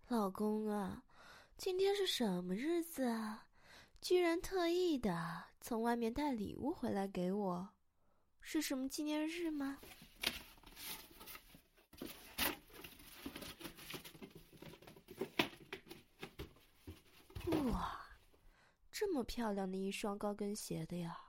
老公啊，今天是什么日子啊？居然特意的从外面带礼物回来给我，是什么纪念日吗？哇，这么漂亮的一双高跟鞋的呀！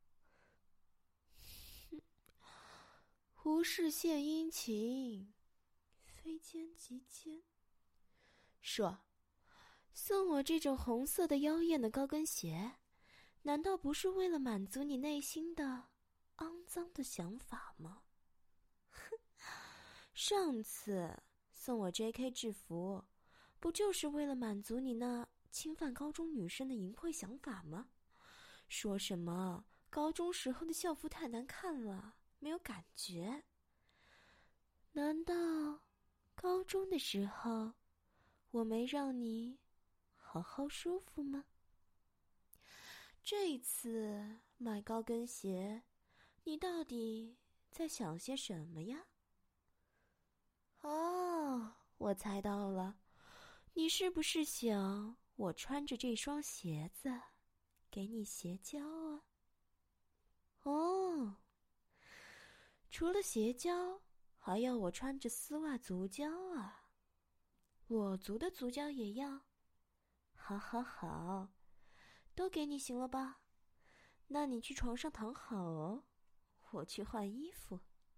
无事献殷勤，非奸即奸。说，送我这种红色的妖艳的高跟鞋，难道不是为了满足你内心的肮脏的想法吗？哼，上次送我 JK 制服，不就是为了满足你那侵犯高中女生的淫秽想法吗？说什么高中时候的校服太难看了，没有感觉。难道高中的时候我没让你好好舒服吗？这次买高跟鞋，你到底在想些什么呀？哦，我猜到了，你是不是想我穿着这双鞋子给你鞋胶啊？哦，除了鞋胶，还要我穿着丝袜足胶啊？裸足的足胶也要？好好好，都给你行了吧？那你去床上躺好哦，我去换衣服。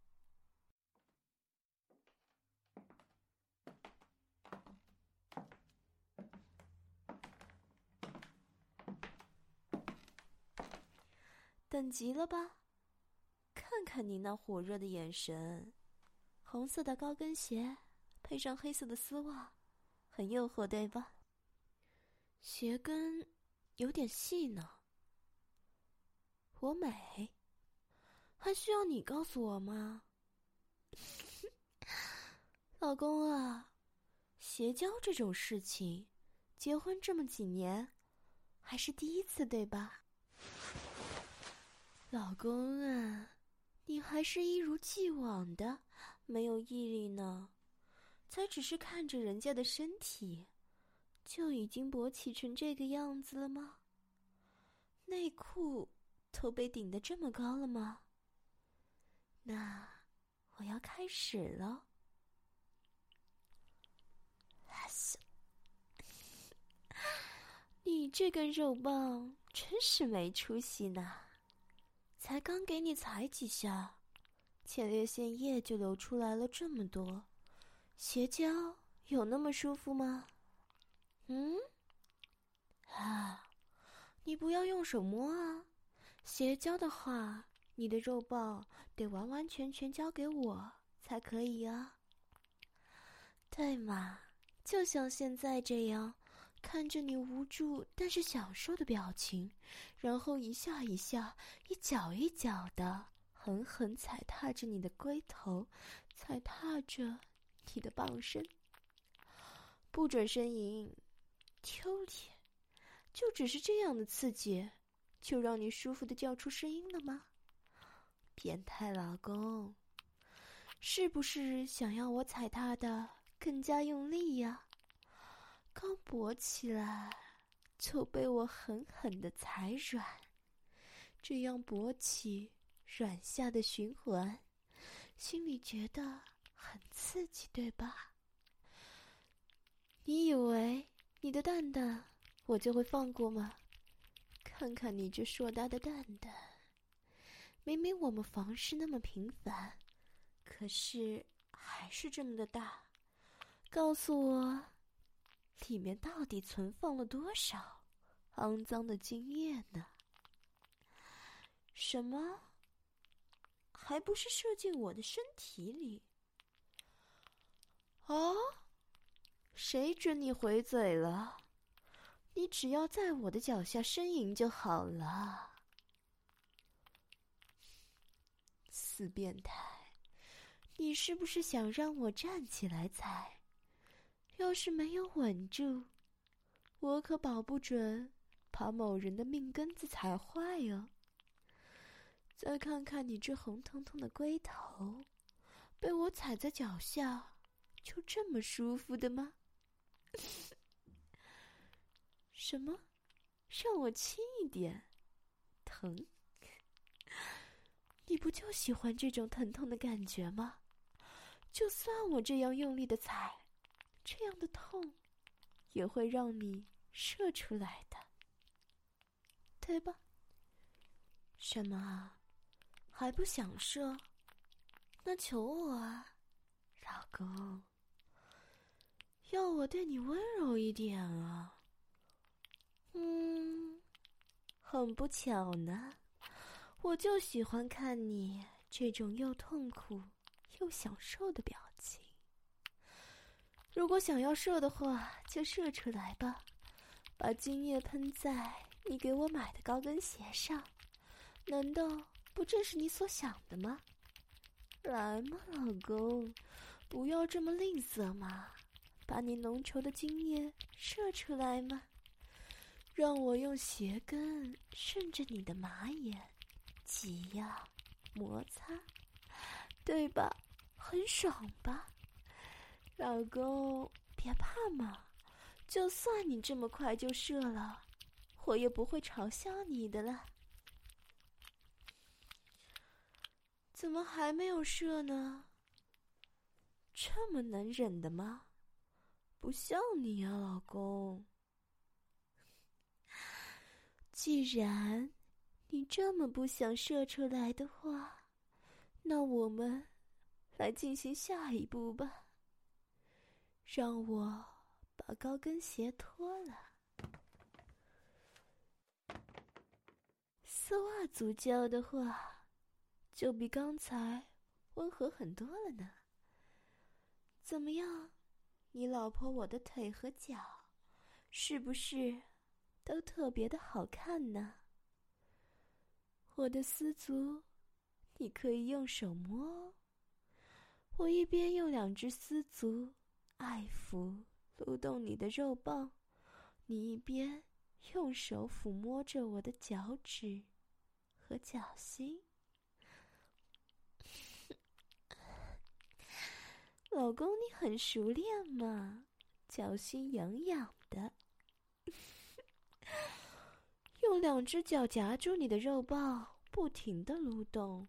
等急了吧？看看你那火热的眼神，红色的高跟鞋配上黑色的丝袜，很诱惑对吧？鞋跟有点细呢。我美，还需要你告诉我吗？老公啊，鞋胶这种事情，结婚这么几年，还是第一次对吧？老公啊，你还是一如既往的没有毅力呢，才只是看着人家的身体，就已经勃起成这个样子了吗？内裤都被顶得这么高了吗？那我要开始了。你这根肉棒真是没出息呢，才刚给你踩几下，前列腺液就流出来了这么多，鞋胶有那么舒服吗？你不要用手摸啊，鞋胶的话，你的肉棒得完完全全交给我才可以啊。对嘛，就像现在这样，看着你无助但是享受的表情，然后一下一下，一脚一脚的狠狠踩踏着你的龟头，踩踏着你的棒身。不准呻吟，丢脸！就只是这样的刺激，就让你舒服的叫出声音了吗？变态老公，是不是想要我踩踏的更加用力呀？刚勃起来就被我狠狠的踩软，这样勃起软下的循环，心里觉得很刺激，对吧？你以为你的蛋蛋我就会放过吗？看看你这硕大的蛋蛋，明明我们房事那么频繁，可是还是这么的大。告诉我，里面到底存放了多少肮脏的精液呢？什么？还不是射进我的身体里？哦，谁准你回嘴了？你只要在我的脚下呻吟就好了。死变态，你是不是想让我站起来踩？要是没有稳住，我可保不准把某人的命根子踩坏哦。再看看你这红彤彤的龟头，被我踩在脚下，就这么舒服的吗？ 什么？让我轻一点？疼？你不就喜欢这种疼痛的感觉吗？就算我这样用力的踩，这样的痛也会让你射出来的，对吧？什么啊？还不想射？那求我啊，老公，要我对你温柔一点啊。很不巧呢，我就喜欢看你这种又痛苦又享受的表情。如果想要射的话，就射出来吧，把精液喷在你给我买的高跟鞋上，难道不正是你所想的吗？来嘛，老公，不要这么吝啬嘛，把你浓稠的精液射出来嘛，让我用鞋跟顺着你的马眼挤呀摩擦，对吧？很爽吧？老公，别怕嘛，就算你这么快就射了，我也不会嘲笑你的了。怎么还没有射呢？这么能忍的吗？不像你啊，老公。既然你这么不想射出来的话，那我们来进行下一步吧。让我把高跟鞋脱了。丝袜足胶的话，就比刚才温和很多了呢。怎么样，你老婆我的腿和脚，是不是都特别的好看呢？我的丝足，你可以用手摸哦。我一边用2只丝足爱抚撸动你的肉棒，你一边用手抚摸着我的脚趾和脚心。老公，你很熟练嘛，脚心痒痒的。用2只脚夹住你的肉棒，不停地撸动。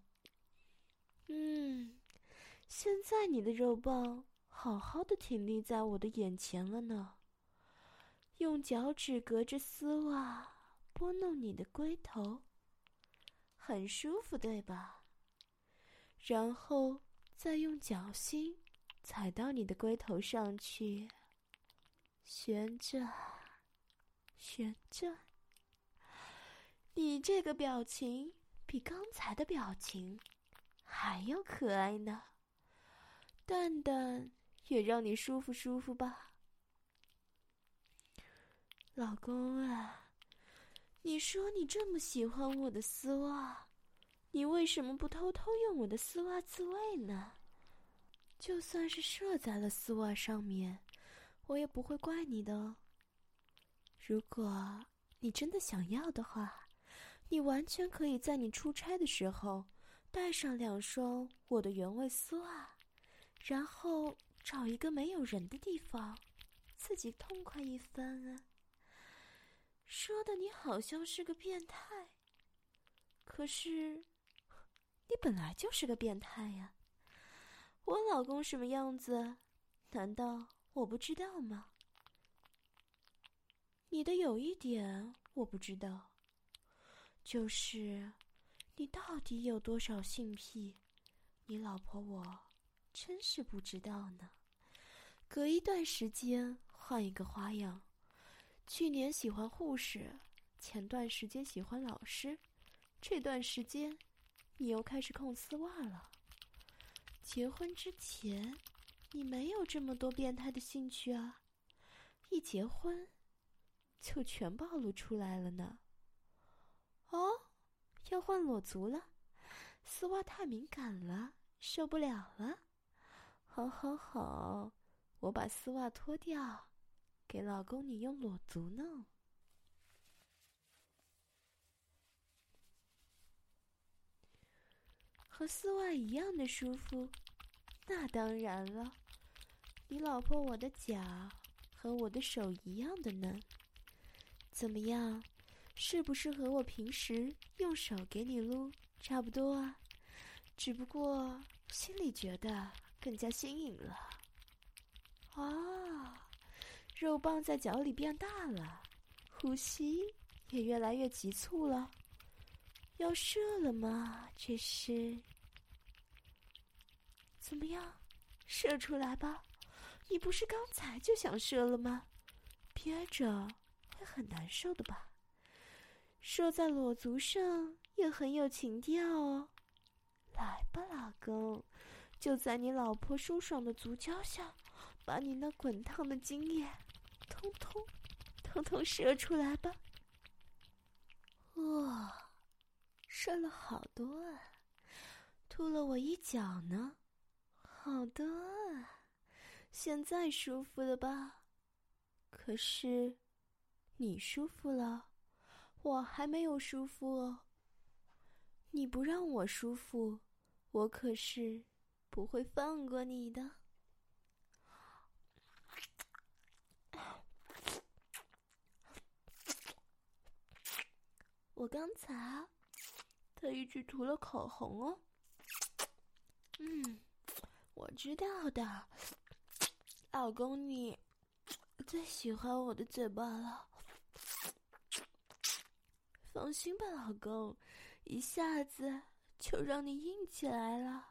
现在你的肉棒好好的挺立在我的眼前了呢。用脚趾隔着丝袜拨弄你的龟头，很舒服，对吧？然后再用脚心踩到你的龟头上去，旋转，旋转。你这个表情比刚才的表情还要可爱呢。蛋蛋也让你舒服舒服吧。老公啊，你说你这么喜欢我的丝袜，你为什么不偷偷用我的丝袜自慰呢？就算是射在了丝袜上面，我也不会怪你的哦。如果你真的想要的话，你完全可以在你出差的时候带上2双我的原味丝袜，然后找一个没有人的地方，自己痛快一番啊。说的你好像是个变态，可是你本来就是个变态呀。我老公什么样子，难道我不知道吗？你的有一点我不知道，就是你到底有多少性癖，你老婆我真是不知道呢。隔一段时间换一个花样，去年喜欢护士，前段时间喜欢老师，这段时间你又开始控丝袜了。结婚之前你没有这么多变态的兴趣啊，一结婚就全暴露出来了呢。哦，要换裸足了，丝袜太敏感了，受不了了。好好好，我把丝袜脱掉，给老公你用裸足呢。和丝袜一样的舒服？那当然了，你老婆我的脚和我的手一样的嫩。怎么样，是不是和我平时用手给你撸差不多啊？只不过心里觉得更加新颖了。啊，肉棒在脚里变大了，呼吸也越来越急促了。要射了吗？这是？怎么样？射出来吧！你不是刚才就想射了吗？憋着会很难受的吧？射在裸足上也很有情调哦。来吧，老公，就在你老婆舒爽的足胶下，把你那滚烫的精液通通射出来吧。哇，射了好多啊，吐了我一脚呢。好多啊，现在舒服了吧？可是你舒服了，我还没有舒服哦。你不让我舒服，我可是不会放过你的。我刚才特意去涂了口红哦。我知道的，老公你最喜欢我的嘴巴了。放心吧，老公，一下子就让你硬起来了。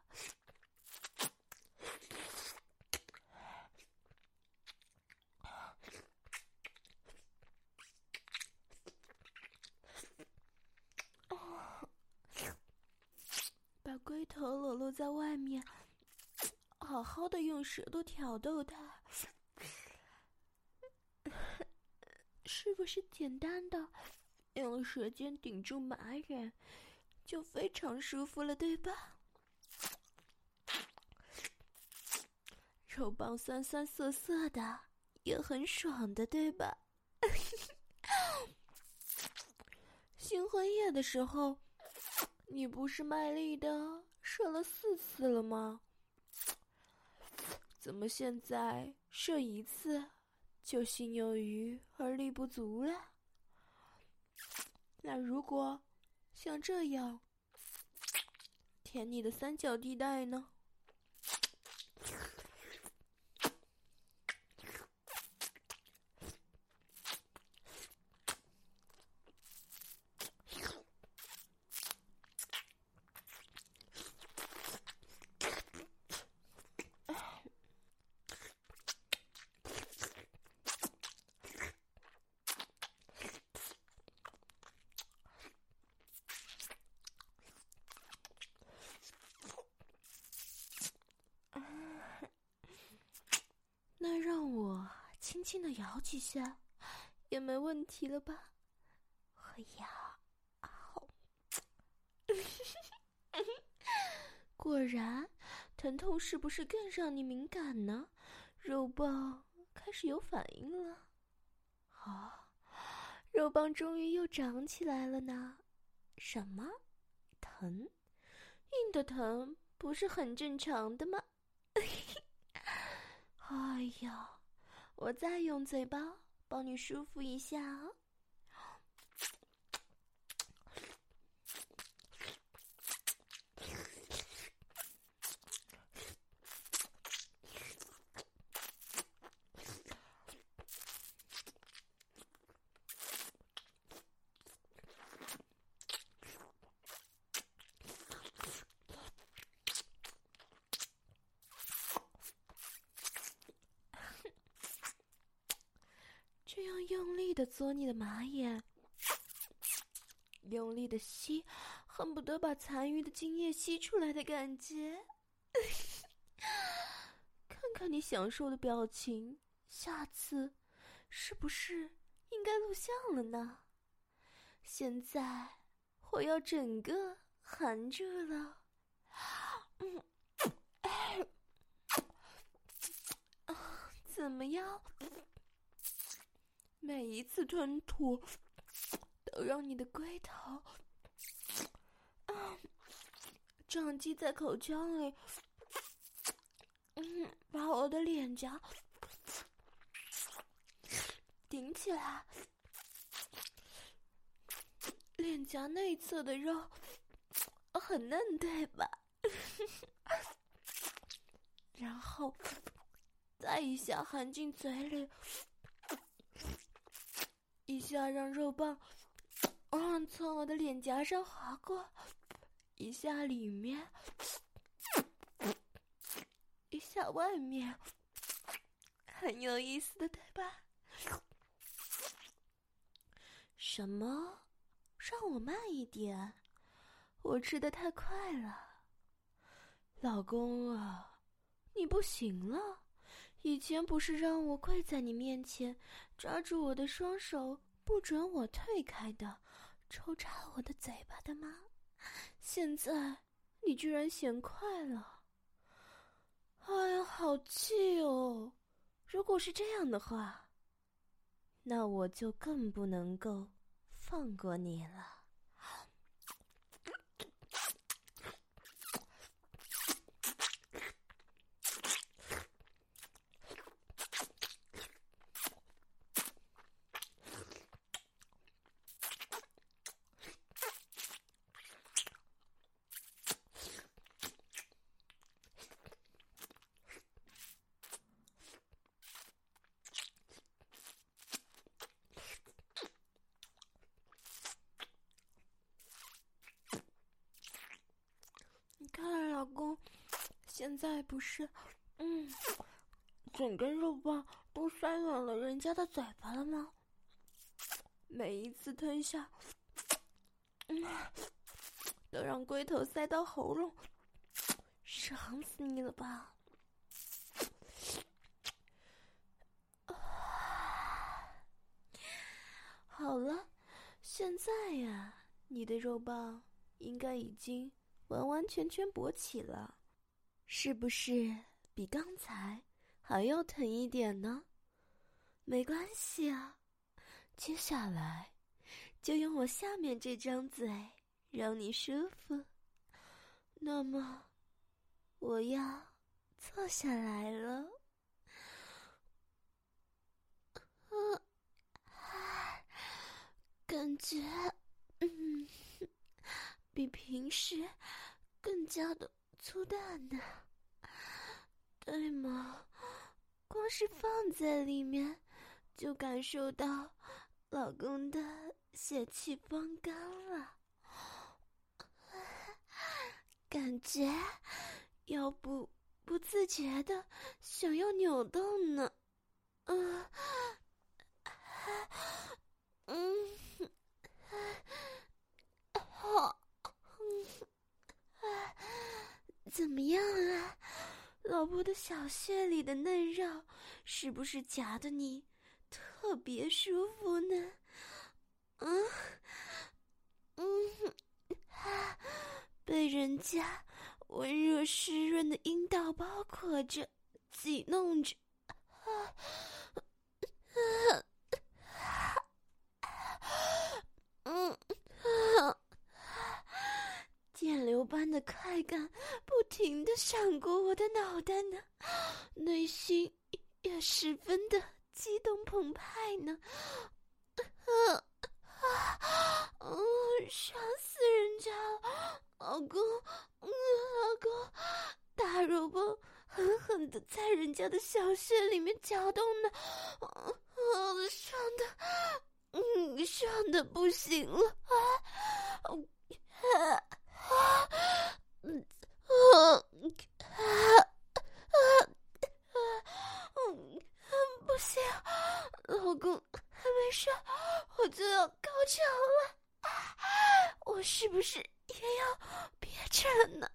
把龟头裸露在外面，好好的用舌头挑逗它，是不是简单的用舌尖顶住马眼就非常舒服了，对吧？肉棒酸酸涩涩的，也很爽的，对吧？新婚夜的时候，你不是卖力的射了4次了吗？怎么现在射1次就心有余而力不足了？那如果像这样舔你的三角地带呢？那让我轻轻地摇几下，也没问题了吧？哎呀，好！果然，疼痛是不是更让你敏感呢？肉棒开始有反应了。肉棒终于又长起来了呢。什么？疼？硬的疼不是很正常的吗？哎呀，我再用嘴巴帮你舒服一下啊。这样用力地嘬你的马眼，用力地吸，恨不得把残余的精液吸出来的感觉。看看你享受的表情，下次是不是应该录像了呢？现在我要整个含住了。怎么样？每一次吞吐都让你的龟头撞击在口腔里，把我的脸颊顶起来，脸颊内侧的肉很嫩，对吧？然后再一下含进嘴里，一下让肉棒从我的脸颊上划过，一下里面，一下外面，很有意思的，对吧？什么？让我慢一点，我吃得太快了。老公啊，你不行了，以前不是让我跪在你面前，抓住我的双手，不准我退开的，抽插我的嘴巴的吗？现在你居然嫌快了。哎呀，好气哦！如果是这样的话，那我就更不能够放过你了。你看，老公，现在不是，整根肉棒都塞满了人家的嘴巴了吗？每一次吞下，都让龟头塞到喉咙，爽死你了吧？好了，现在呀，你的肉棒应该已经完完全全勃起了，是不是比刚才还要疼一点呢？没关系啊，接下来就用我下面这张嘴让你舒服。那么我要坐下来了。感觉比平时更加的粗大呢，对吗？光是放在里面就感受到老公的血气方刚了，感觉腰部不自觉的想要扭动呢。怎么样啊？老婆的小穴里的嫩肉是不是夹得你特别舒服呢？被人家温热湿润的阴道包裹着，挤弄着，电流般的快感不停地闪过我的脑袋呢，内心也十分的激动澎湃呢。爽死人家了！老公，大肉棒狠狠地在人家的小穴里面搅动呢，爽的不行了不行，老公还没上，我就要高潮了，我是不是也要憋着呢？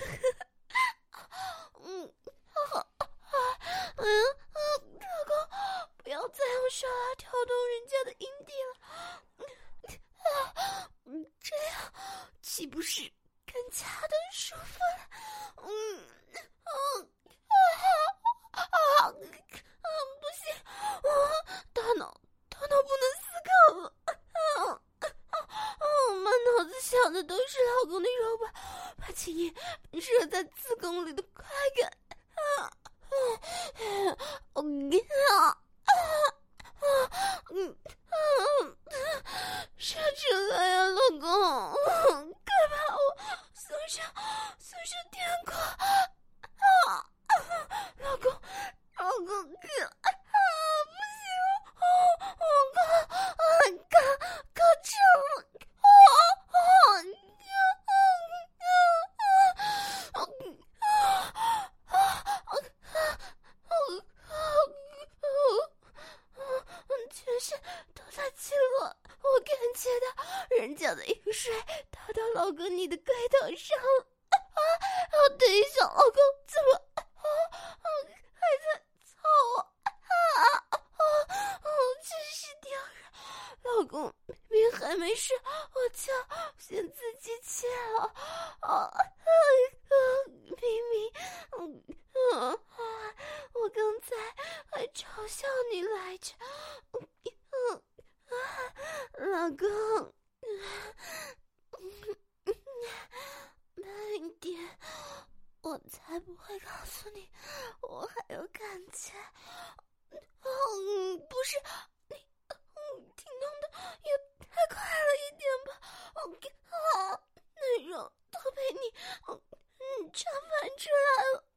老公，不要再用手挑动人家的阴蒂了，这样岂不是更加的舒服了？不行，大脑不能思考了。满脑子想的都是老公的肉棒，把精液射在子宫里的快感。 操个你的龟头上！等一下，老公，怎么还在操我？真是丢人！老公，明明还没睡，我就先自己起了。明明，我刚才还嘲笑你来着。老公，慢一点，我才不会告诉你我还有感觉。不是你，挺动的也太快了一点吧。内容都被你传翻出来了。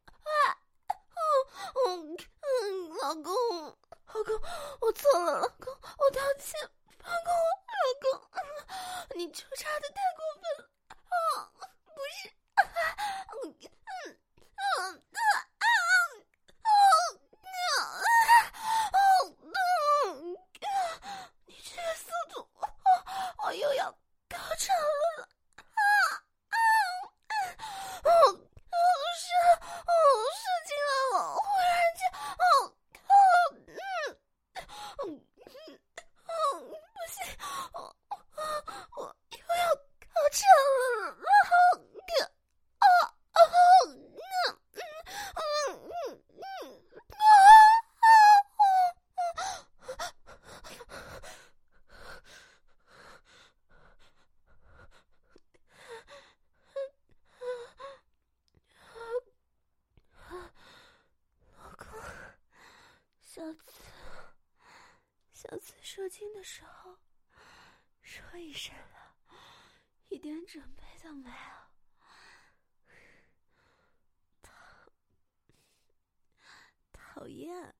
老公，我错了，老公，我道歉，放过我，老公，你出差的太过分了。不是，你这个速度，我又要高潮了。射进来了，忽然间，不行，我又要高潮了，老公，下次射精的时候说一声了，一点准备都没有。讨厌。